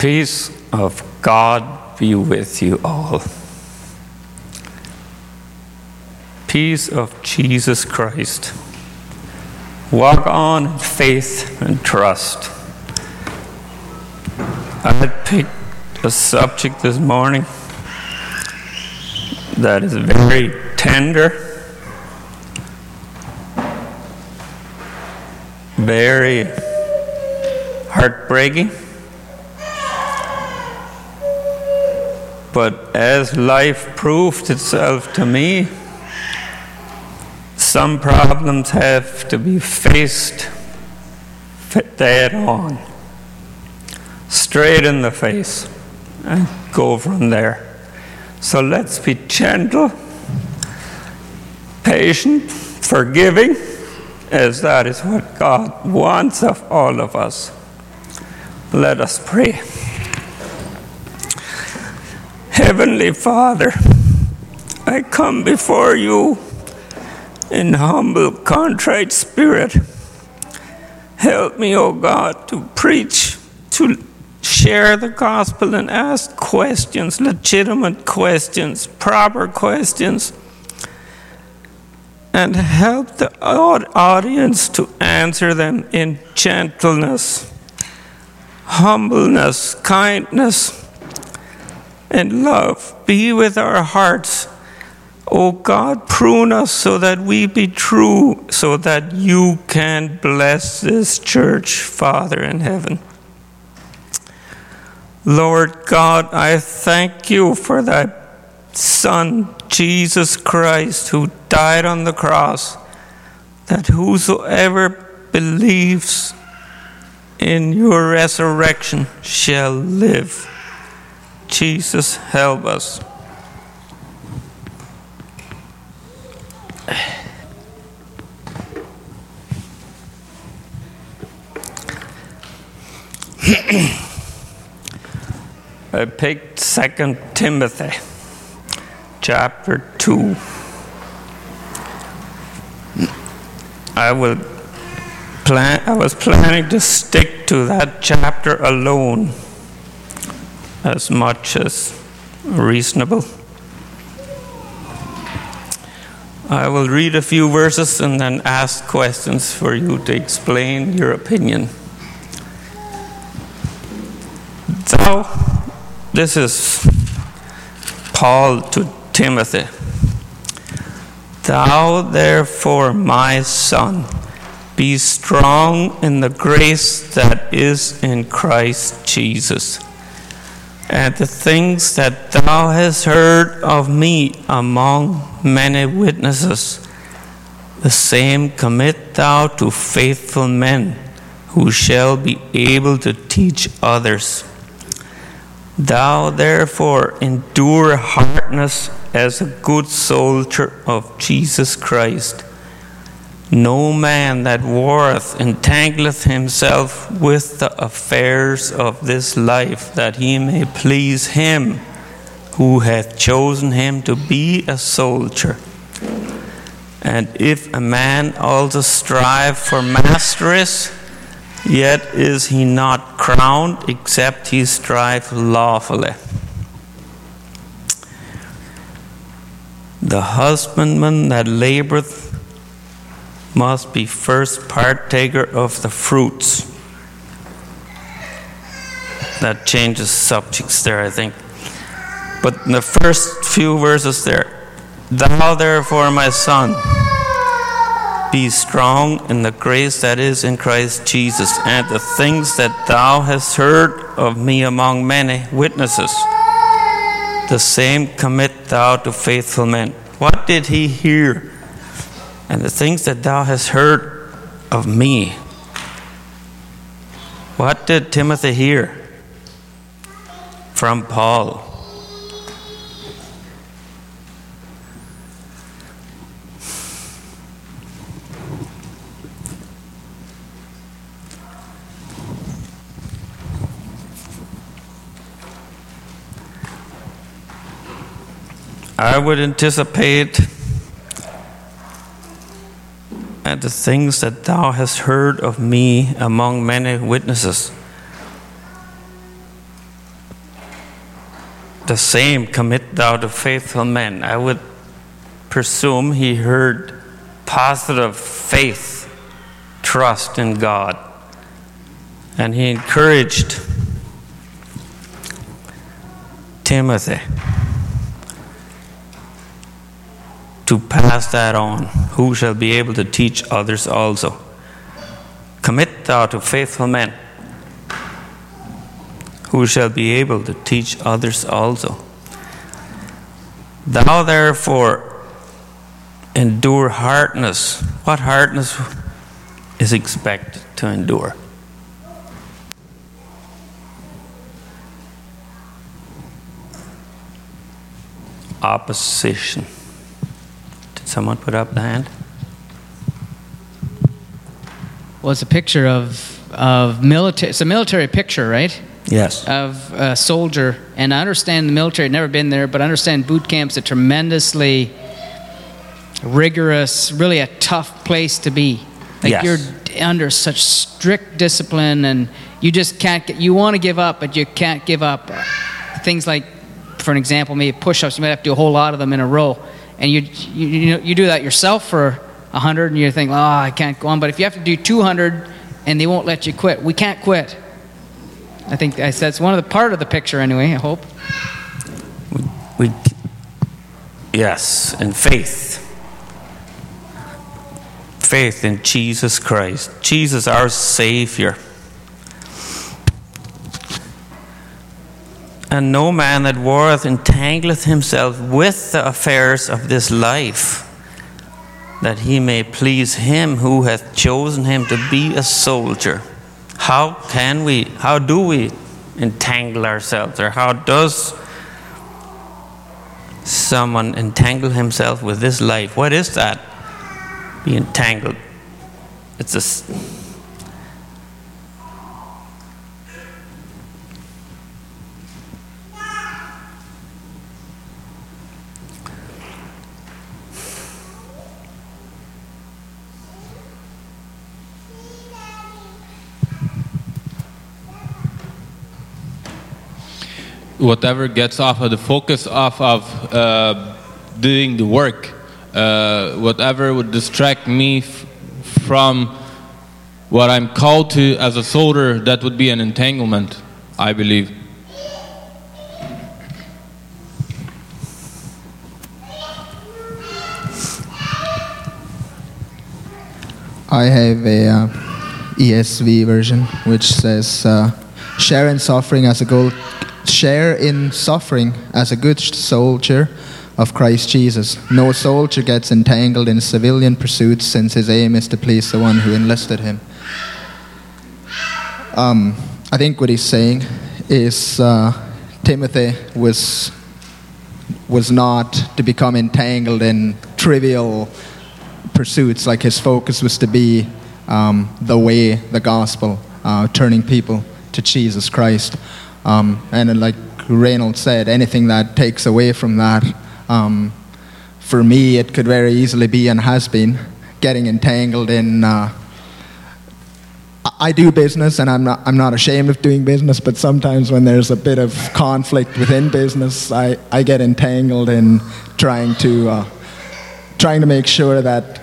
Peace of God be with you all. Peace of Jesus Christ. Walk on in faith and trust. I had picked a subject this morning that is very tender, very heartbreaking. But as life proved itself to me, some problems have to be faced dead on, straight in the face, and go from there. So let's be gentle, patient, forgiving, as that is what God wants of all of us. Let us pray. Heavenly Father, I come before you in humble, contrite spirit. Help me, O God, to preach, to share the gospel and ask questions, legitimate questions, proper questions, and help the audience to answer them in gentleness, humbleness, kindness, and love. Be with our hearts. O God, prune us so that we be true, so that you can bless this church, Father in heaven. Lord God, I thank you for thy Son, Jesus Christ, who died on the cross, that whosoever believes in your resurrection shall live. Jesus, help us. I picked 2 Timothy chapter 2. I was planning to stick to that chapter alone as much as reasonable. I will read a few verses and then ask questions for you to explain your opinion. This is Paul to Timothy. Thou therefore, my son, be strong in the grace that is in Christ Jesus. And the things that thou hast heard of me among many witnesses, the same commit thou to faithful men, who shall be able to teach others. Thou therefore endure hardness as a good soldier of Jesus Christ. No man that warreth entangleth himself with the affairs of this life, that he may please him who hath chosen him to be a soldier. And if a man also strive for masteries, yet is he not crowned, except he strive lawfully. The husbandman that laboureth must be first partaker of the fruits. That changes subjects there, I think. But in the first few verses there, thou therefore, my son, be strong in the grace that is in Christ Jesus, and the things that thou hast heard of me among many witnesses, the same commit thou to faithful men. What did he hear? And the things that thou hast heard of me. What did Timothy hear from Paul? I would anticipate, and the things that thou hast heard of me among many witnesses. the same commit thou to faithful men. I would presume he heard positive faith, trust in God. And he encouraged Timothy to pass that on, who shall be able to teach others also. Commit thou to faithful men, who shall be able to teach others also. Thou therefore endure hardness. What hardness is expected to endure? Opposition. Did someone put up the hand? Well, it's a picture of military. It's a military picture, right? Yes. Of a soldier. And I understand the military, never been there, but I understand boot camp's a tremendously rigorous, really a tough place to be. Like yes. You're under such strict discipline, and you just can't you want to give up, but you can't give up. Things like, for an example, maybe push-ups, you might have to do a whole lot of them in a row. And you do that yourself for 100, and you think, oh, I can't go on. But if you have to do 200 and they won't let you quit, we can't quit. I think that's one of the part of the picture anyway, I hope. Yes, and faith. Faith in Jesus Christ. Jesus, our Savior. And no man that warreth entangleth himself with the affairs of this life, that he may please him who hath chosen him to be a soldier. How do we entangle ourselves? Or how does someone entangle himself with this life? What is that? Be entangled. It's a... Whatever gets off of the focus off of doing the work, whatever would distract me from what I'm called to as a soldier, that would be an entanglement, I believe. I have a ESV version which says, share in suffering as a good soldier of Christ Jesus. No soldier gets entangled in civilian pursuits, since his aim is to please the one who enlisted him. I think what he's saying is Timothy was not to become entangled in trivial pursuits. Like, his focus was to be the way, the gospel, turning people to Jesus Christ. And like Reynolds said, anything that takes away from that, for me, it could very easily be, and has been, getting entangled in. I do business, and I'm not ashamed of doing business. But sometimes when there's a bit of conflict within business, I get entangled in trying to make sure that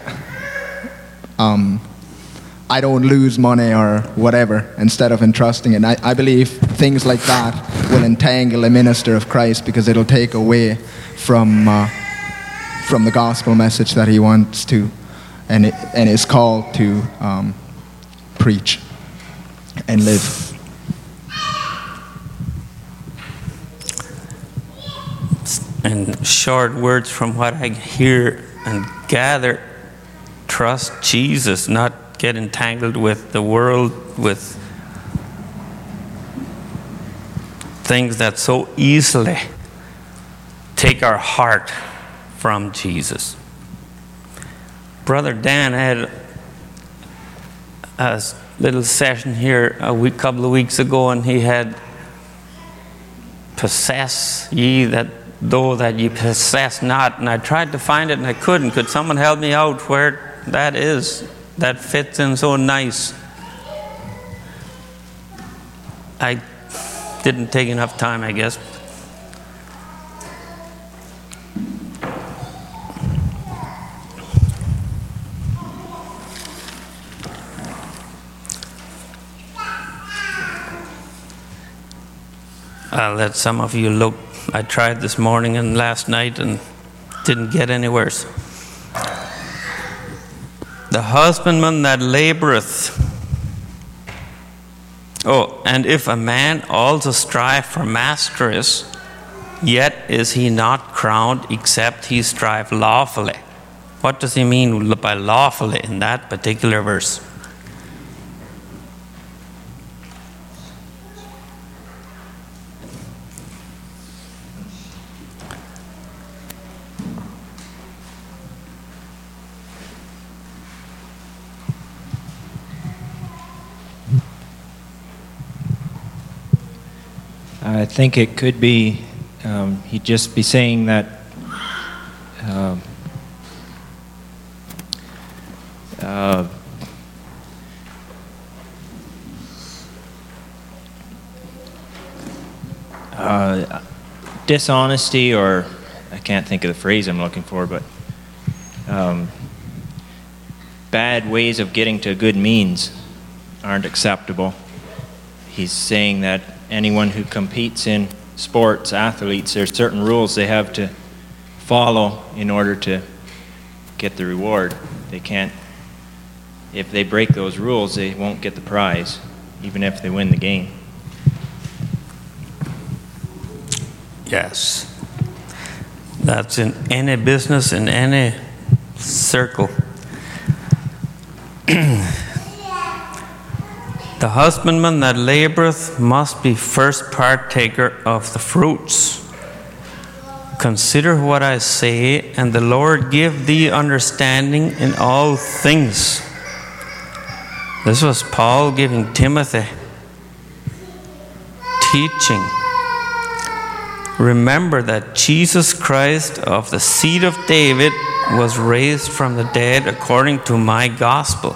I don't lose money or whatever, instead of entrusting it. I believe things like that will entangle a minister of Christ, because it'll take away from the gospel message that he wants to and is called to preach and live. In short words, from what I hear and gather, trust Jesus, not get entangled with the world, with things that so easily take our heart from Jesus. Brother Dan had a little session here a couple of weeks ago, and he had, possess ye that though that ye possess not, and I tried to find it and I couldn't. Could someone help me out where that is? That fits in so nice. I didn't take enough time, I guess. I'll let some of you look. I tried this morning and last night and didn't get any worse. The husbandman that laboreth. Oh, and if a man also strive for masteries, yet is he not crowned except he strive lawfully. What does he mean by lawfully in that particular verse? I think it could be, he'd just be saying that dishonesty, or I can't think of the phrase I'm looking for, but bad ways of getting to good means aren't acceptable. He's saying that anyone who competes in sports, athletes, there's certain rules they have to follow in order to get the reward. They can't, if they break those rules, they won't get the prize, even if they win the game. Yes. That's in any business, in any circle. The husbandman that laboreth must be first partaker of the fruits. Consider what I say, and the Lord give thee understanding in all things. This was Paul giving Timothy teaching. Remember that Jesus Christ of the seed of David was raised from the dead according to my gospel,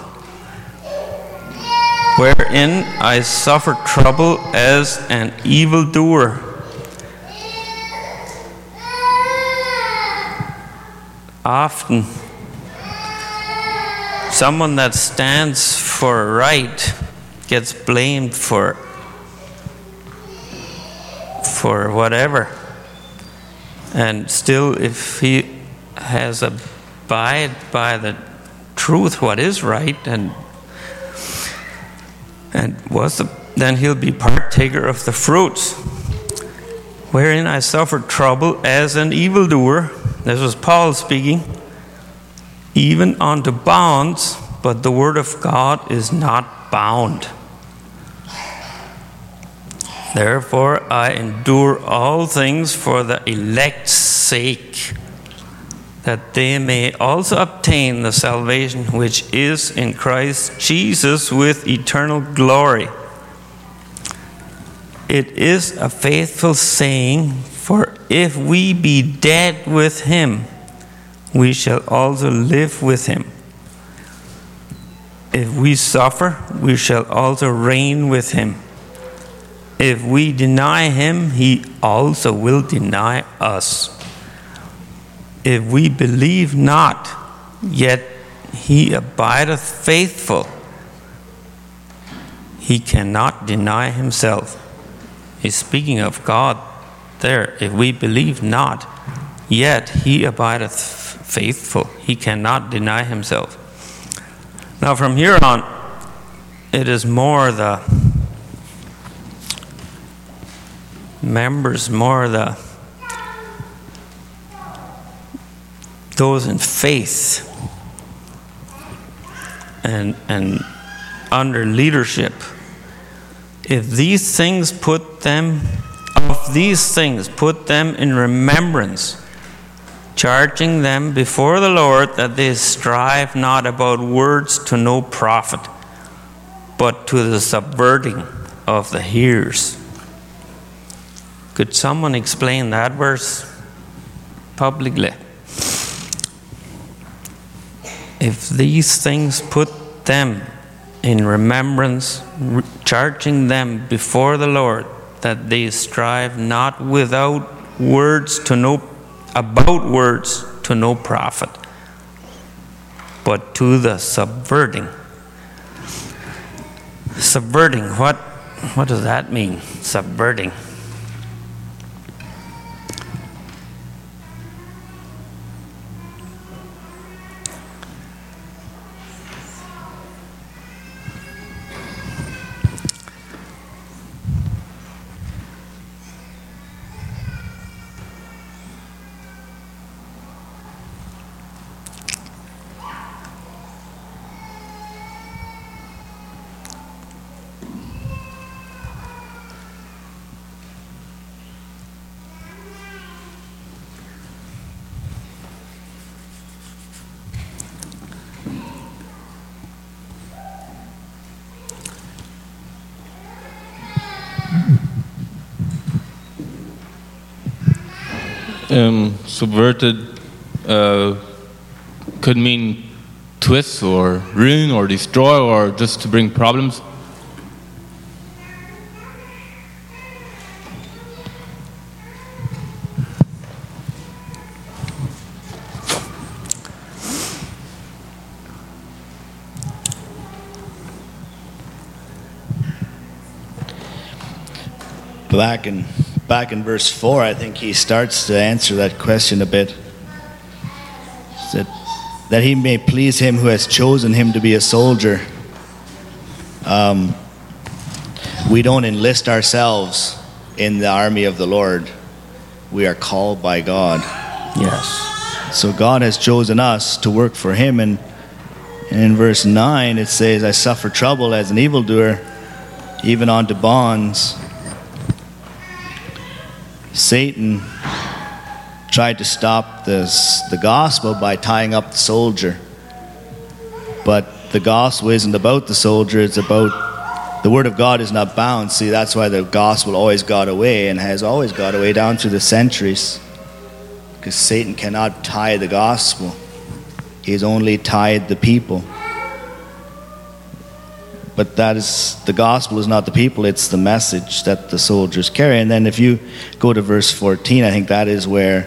wherein I suffered trouble as an evildoer. Often, someone that stands for right gets blamed for whatever. And still, if he has abide by the truth, what is right, then he'll be partaker of the fruits. Wherein I suffered trouble as an evildoer. This was Paul speaking. Even unto bonds, but the word of God is not bound. Therefore I endure all things for the elect's sake, that they may also obtain the salvation which is in Christ Jesus with eternal glory. It is a faithful saying, for if we be dead with him, we shall also live with him. If we suffer, we shall also reign with him. If we deny him, he also will deny us. If we believe not, yet he abideth faithful. He cannot deny himself. He's speaking of God there. If we believe not, yet he abideth faithful. He cannot deny himself. Now from here on, it is more the members, more those in faith and under leadership. If these things put them in remembrance, charging them before the Lord that they strive not about words to no profit, but to the subverting of the hearers. Could someone explain that verse publicly? If these things put them in remembrance, charging them before the Lord that they strive not about words to no profit, but to the subverting. Subverting, what does that mean? Subverting. Subverted could mean twist or ruin or destroy or just to bring problems. Back in verse 4, I think he starts to answer that question a bit. That he may please him who has chosen him to be a soldier. We don't enlist ourselves in the army of the Lord. We are called by God. Yes. So God has chosen us to work for him. And in verse 9 it says, I suffer trouble as an evildoer, even unto bonds. Satan tried to stop the gospel by tying up the soldier. But the gospel isn't about the soldier, it's about the word of God is not bound. See, that's why the gospel always got away and has always got away down through the centuries. Because Satan cannot tie the gospel. He's only tied the people. But the gospel is not the people, it's the message that the soldiers carry. And then if you go to verse 14, I think that is where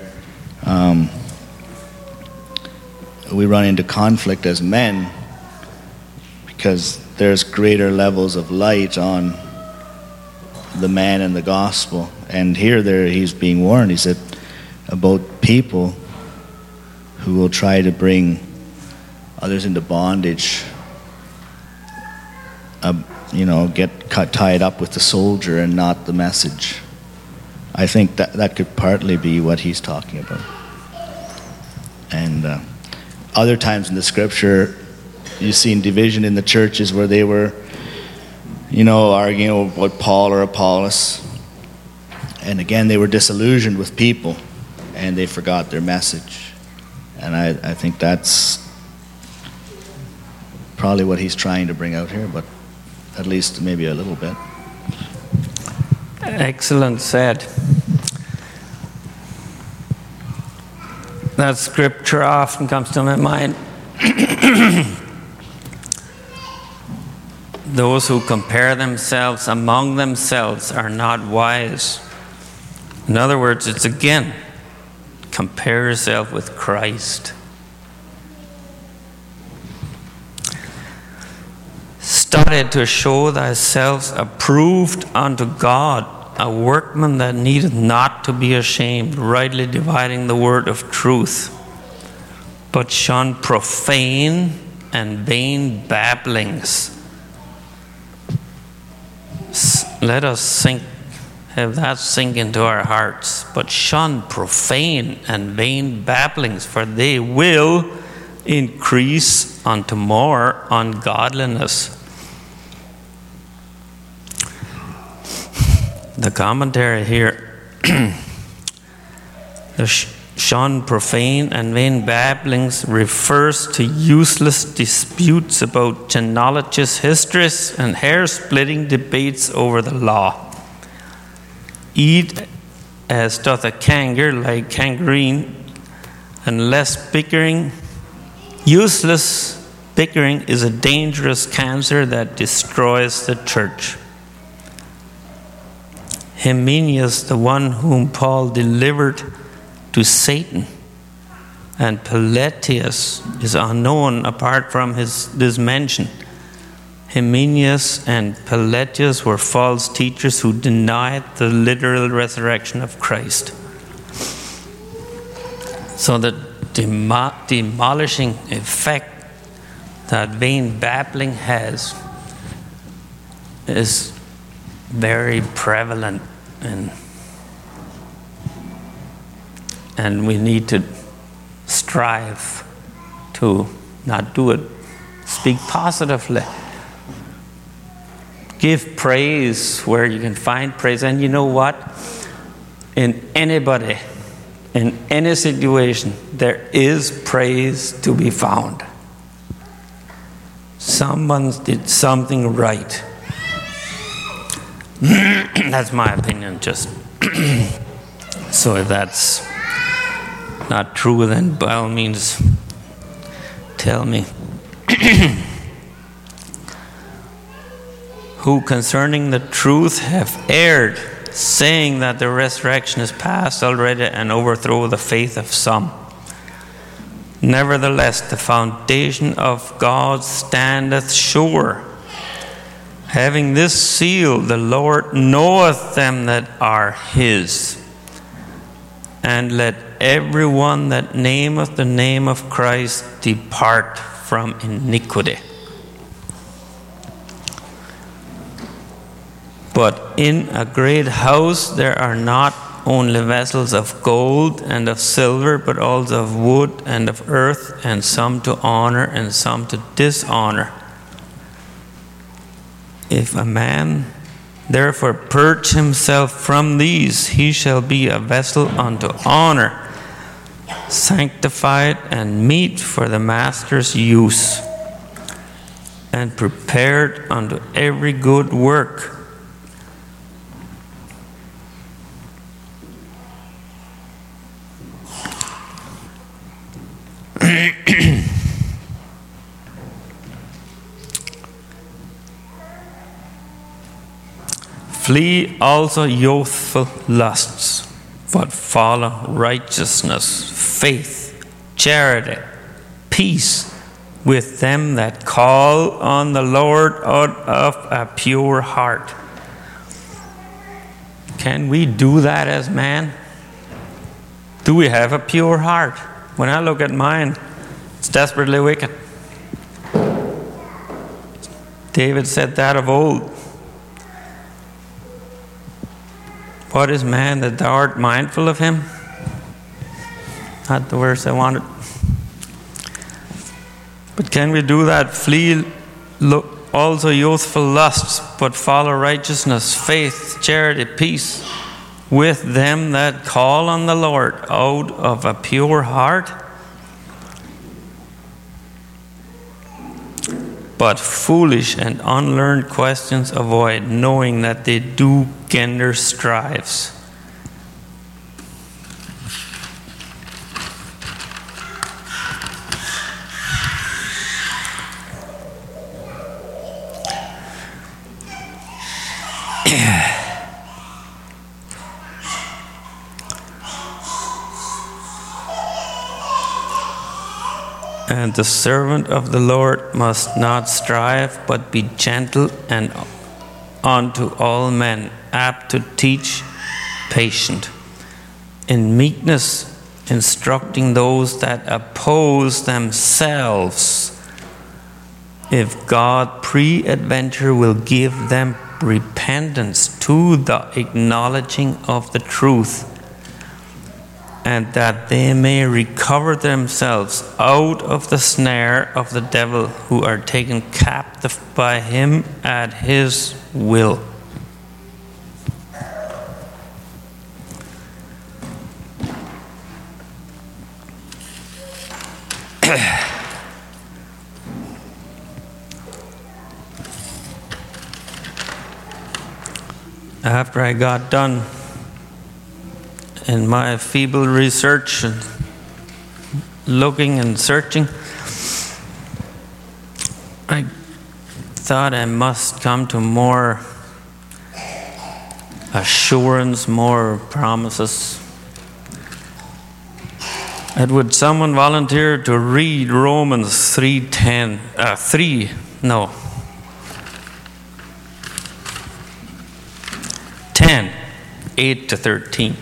we run into conflict as men, because there's greater levels of light on the man and the gospel. And here he's being warned, he said, about people who will try to bring others into bondage. Get tied up with the soldier and not the message. I think that could partly be what he's talking about. And other times in the scripture, you've seen division in the churches where they were, arguing about Paul or Apollos. And again, they were disillusioned with people and they forgot their message. And I think that's probably what he's trying to bring out here, but at least maybe a little bit. Excellent said. That scripture often comes to my mind. Those who compare themselves among themselves are not wise. In other words, it's again, compare yourself with Christ. Study to show thyself approved unto God, a workman that needeth not to be ashamed, rightly dividing the word of truth. But shun profane and vain babblings. Let us have that sink into our hearts. But shun profane and vain babblings, for they will increase unto more ungodliness. The commentary here, the shun profane and vain babblings refers to useless disputes about genealogies, histories, and hair-splitting debates over the law. Eat as doth a canker, like gangrene, and less bickering. Useless bickering is a dangerous cancer that destroys the church. Hymenaeus, the one whom Paul delivered to Satan, and Pelagius is unknown apart from this mention. Hymenaeus and Pelagius were false teachers who denied the literal resurrection of Christ. So the demolishing effect that vain babbling has is very prevalent, and we need to strive to not do it. Speak positively. Give praise where you can find praise. And you know what? In anybody, in any situation, there is praise to be found. Someone did something right. That's my opinion, just. So if that's not true, then by all means, tell me. Who concerning the truth have erred, saying that the resurrection is past already, and overthrow the faith of some. Nevertheless, the foundation of God standeth sure. Having this seal, the Lord knoweth them that are his. And let every one that nameth the name of Christ depart from iniquity. But in a great house there are not only vessels of gold and of silver, but also of wood and of earth, and some to honor and some to dishonor. If a man therefore purge himself from these, he shall be a vessel unto honor, sanctified and meet for the master's use, and prepared unto every good work. Flee also youthful lusts, but follow righteousness, faith, charity, peace with them that call on the Lord out of a pure heart. Can we do that as man? Do we have a pure heart? When I look at mine, it's desperately wicked. David said that of old. What is man that thou art mindful of him? Not the verse I wanted. But can we do that? Flee also youthful lusts, but follow righteousness, faith, charity, peace with them that call on the Lord out of a pure heart. But foolish and unlearned questions avoid, knowing that they do gender strives. And the servant of the Lord must not strive, but be gentle and unto all men, apt to teach, patient, in meekness instructing those that oppose themselves, if God pre-adventure will give them repentance to the acknowledging of the truth, and that they may recover themselves out of the snare of the devil, who are taken captive by him at his will. After I got done in my feeble research and looking and searching, I thought I must come to more assurance, more promises. And would someone volunteer to read Romans 3:10? 10, 8 to 13.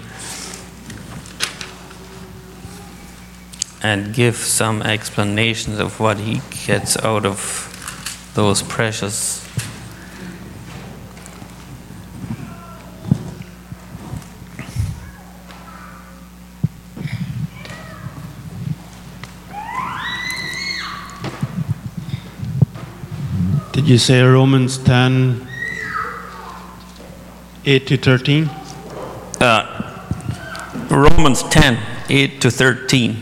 And give some explanations of what he gets out of those precious. Did you say Romans 10, 8 to 13? Romans 10, 8 to 13.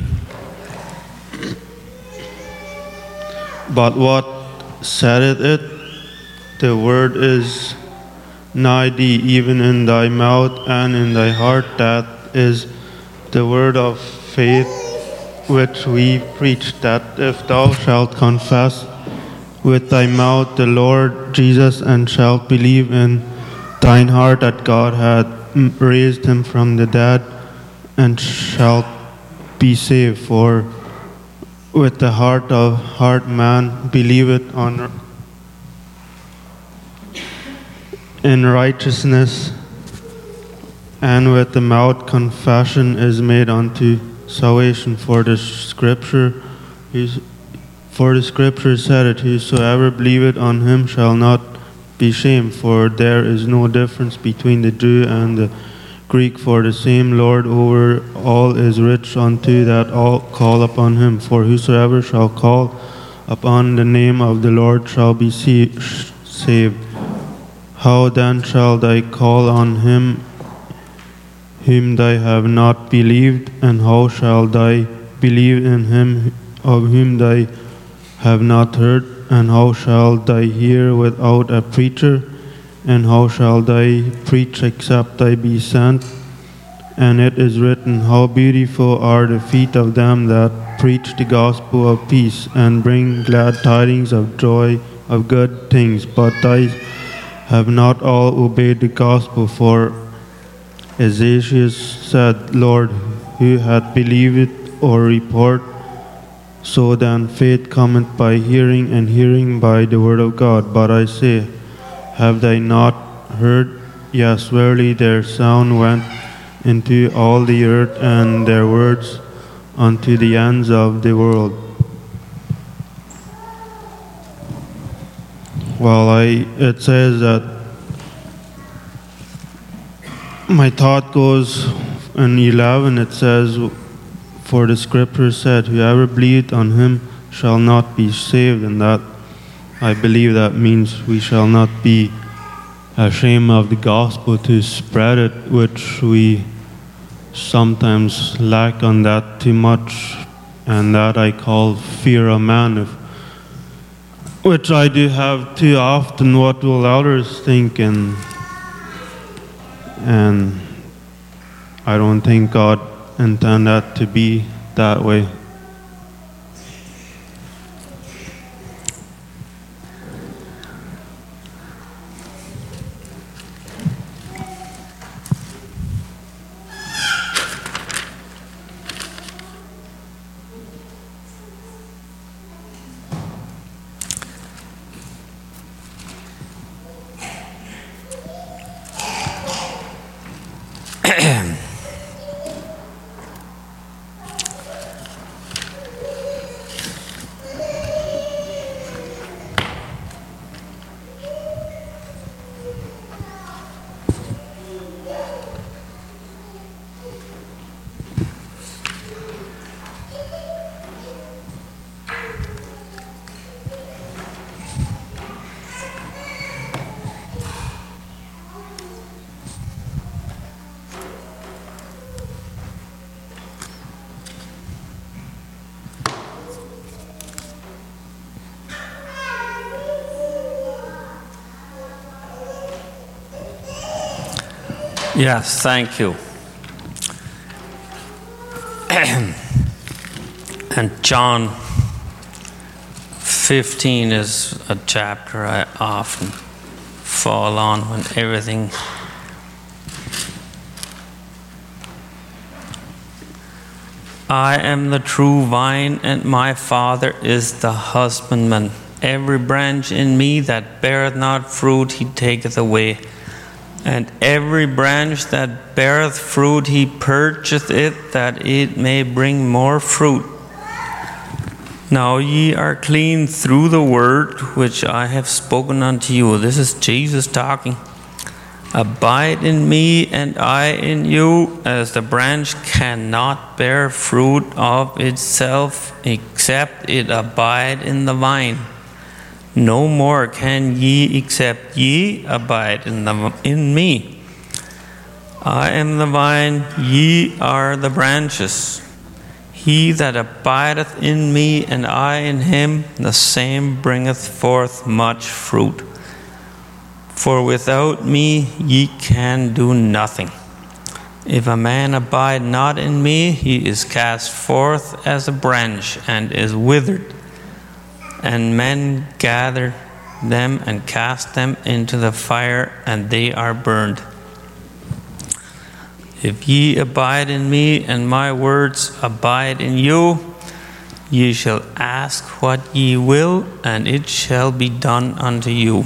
But what saith it? The word is, nigh thee, even in thy mouth and in thy heart. That is the word of faith which we preach, that if thou shalt confess with thy mouth the Lord Jesus, and shalt believe in thine heart that God hath raised him from the dead, and shalt be saved. For with the heart man believeth in righteousness, and with the mouth confession is made unto salvation. For the scripture said it, whosoever believeth on him shall not be shamed. For there is no difference between the Jew and the Greek, for the same Lord over all is rich unto that all call upon him. For whosoever shall call upon the name of the Lord shall be saved. How then shall they call on him whom they have not believed? And how shall they believe in him of whom they have not heard? And how shall they hear without a preacher? And how shall they preach except they be sent? And it is written, how beautiful are the feet of them that preach the gospel of peace, and bring glad tidings of joy of good things. But they have not all obeyed the gospel. For Isaiah said, Lord, who hath believed our report? So then faith cometh by hearing, and hearing by the word of God. But I say, have they not heard? Yes, verily their sound went into all the earth, and their words unto the ends of the world. It says that my thought goes in 11, it says, for the scripture said, whoever believeth on him shall not be saved. And that, I believe that means we shall not be ashamed of the gospel to spread it, which we sometimes lack on that too much, and that I call fear of man, which I do have too often. What will others think? And I don't think God intended that to be that way. Yes, thank you. And John 15 is a chapter I often fall on when everything I am the true vine, and my Father is the husbandman. Every branch in me that beareth not fruit, he taketh away. And every branch that beareth fruit, he purgeth it, that it may bring more fruit. Now ye are clean through the word which I have spoken unto you. This is Jesus talking. Abide in me, and I in you, as the branch cannot bear fruit of itself, except it abide in the vine. No more can ye, except ye abide in me. I am the vine, ye are the branches. He that abideth in me, and I in him, the same bringeth forth much fruit. For without me ye can do nothing. If a man abide not in me, he is cast forth as a branch and is withered. And men gather them and cast them into the fire, and they are burned. If ye abide in me, and my words abide in you, ye shall ask what ye will, and it shall be done unto you.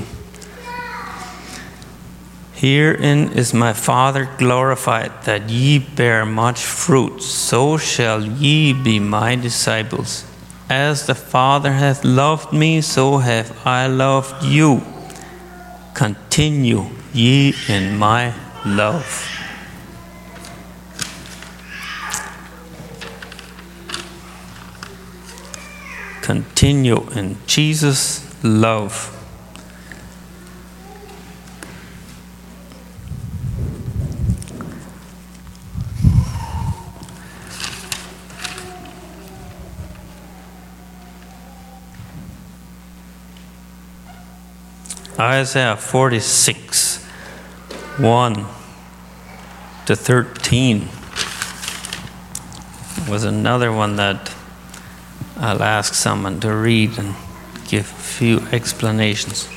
Herein is my Father glorified, that ye bear much fruit, so shall ye be my disciples. As the Father hath loved me, so have I loved you. Continue ye in my love. Continue in Jesus' love. Isaiah 46, 1 to 13 was another one that I'll ask someone to read and give a few explanations.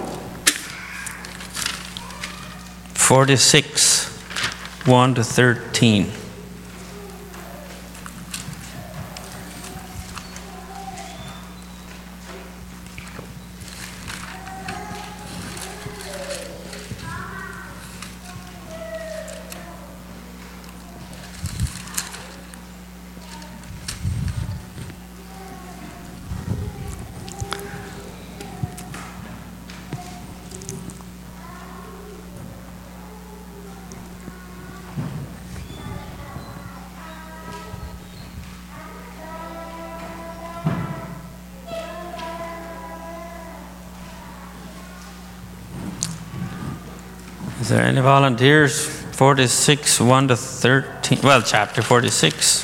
46, 1 to 13. Is there any volunteers? 46, 1 to 13. Well, chapter 46.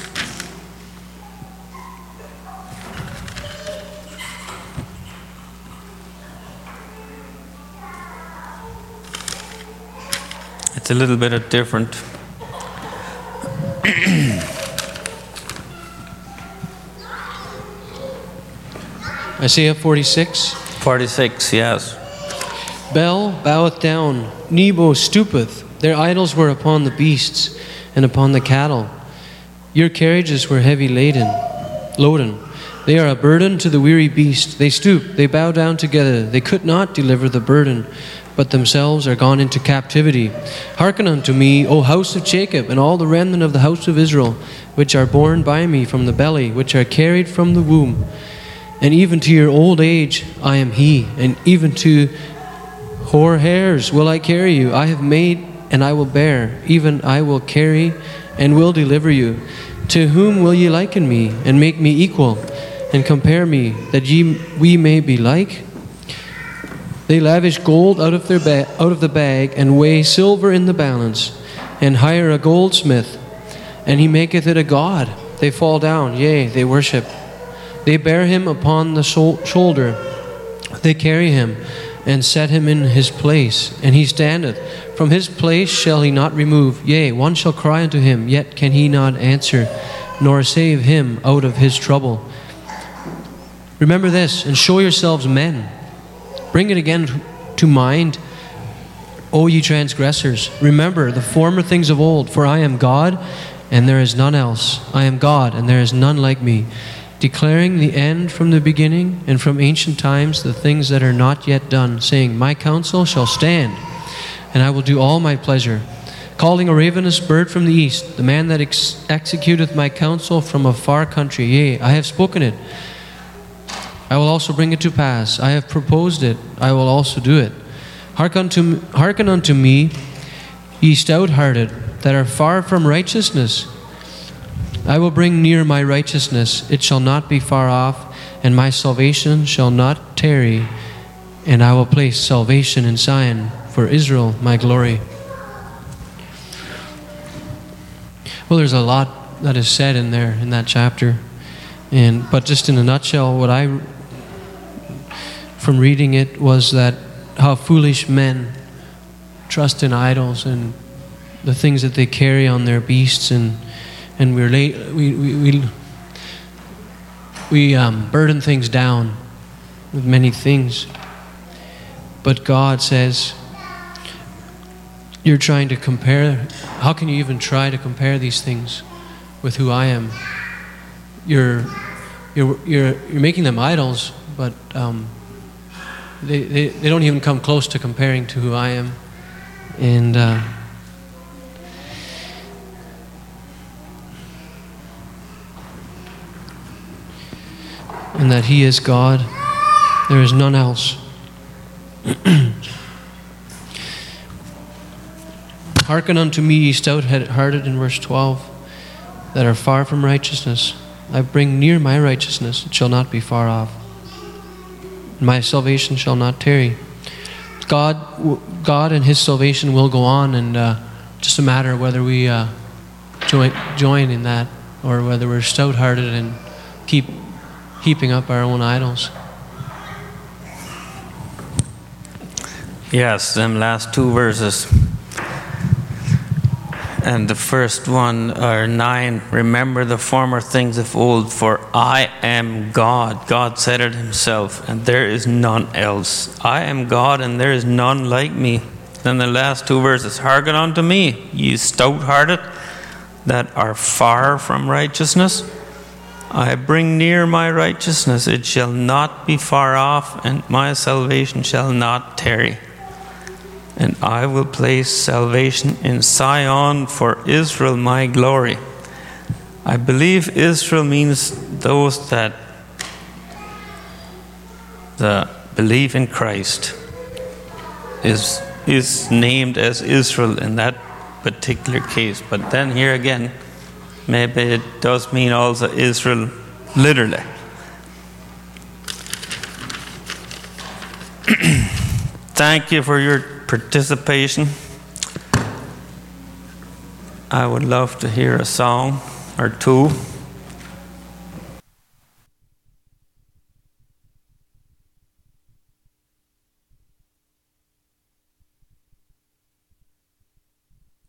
It's a little bit different. Isaiah 46. 46, yes. Bel boweth down, Nebo stoopeth. Their idols were upon the beasts and upon the cattle. Your carriages were heavy loaden. They are a burden to the weary beast. They stoop, they bow down together. They could not deliver the burden, but themselves are gone into captivity. Hearken unto me, O house of Jacob, and all the remnant of the house of Israel, which are born by me from the belly, which are carried from the womb. And even to your old age I am he, and even to hoar hairs will I carry you. I have made and I will bear, even I will carry and will deliver you. To whom will ye liken me, and make me equal, and compare me, that we may be like? They lavish gold out of the bag, and weigh silver in the balance, and hire a goldsmith, and he maketh it a god. They fall down, yea, they worship. They bear him upon the shoulder. They carry him, and set him in his place, and he standeth. From his place shall he not remove. Yea, one shall cry unto him, yet can he not answer, nor save him out of his trouble. Remember this, and show yourselves men. Bring it again to mind, O ye transgressors. Remember the former things of old, for I am God, and there is none else. I am God, and there is none like me, declaring the end from the beginning, and from ancient times the things that are not yet done, saying, my counsel shall stand, and I will do all my pleasure. Calling a ravenous bird from the east, the man that executeth my counsel from a far country. Yea, I have spoken it. I will also bring it to pass. I have proposed it. I will also do it. Hearken unto me, ye stout-hearted, that are far from righteousness. I will bring near my righteousness. It shall not be far off, and my salvation shall not tarry. And I will place salvation in Zion, for Israel my glory. Well, there's a lot that is said in there, in that chapter. But just in a nutshell, what from reading it was that how foolish men trust in idols and the things that they carry on their beasts, and we burden things down with many things. But God says, you're trying to compare. How can you even try to compare these things with who I am? You're making them idols, but they don't even come close to comparing to who I am. And that He is God. There is none else. Hearken unto me, ye stout-hearted, in verse 12, that are far from righteousness. I bring near my righteousness, it shall not be far off. My salvation shall not tarry. God and His salvation will go on, and just a matter of whether we join in that, or whether we're stout-hearted and keep heaping up our own idols. Yes, them last two verses. And the first one, or 9, remember the former things of old, for I am God. God said it Himself, and there is none else. I am God, and there is none like me. Then the last two verses, hearken unto me, ye stout-hearted, that are far from righteousness. I bring near my righteousness, it shall not be far off, and my salvation shall not tarry. And I will place salvation in Zion for Israel, my glory. I believe Israel means those that believe in Christ is named as Israel in that particular case. But then here again, maybe it does mean also Israel literally. Thank you for your participation. I would love to hear a song or two.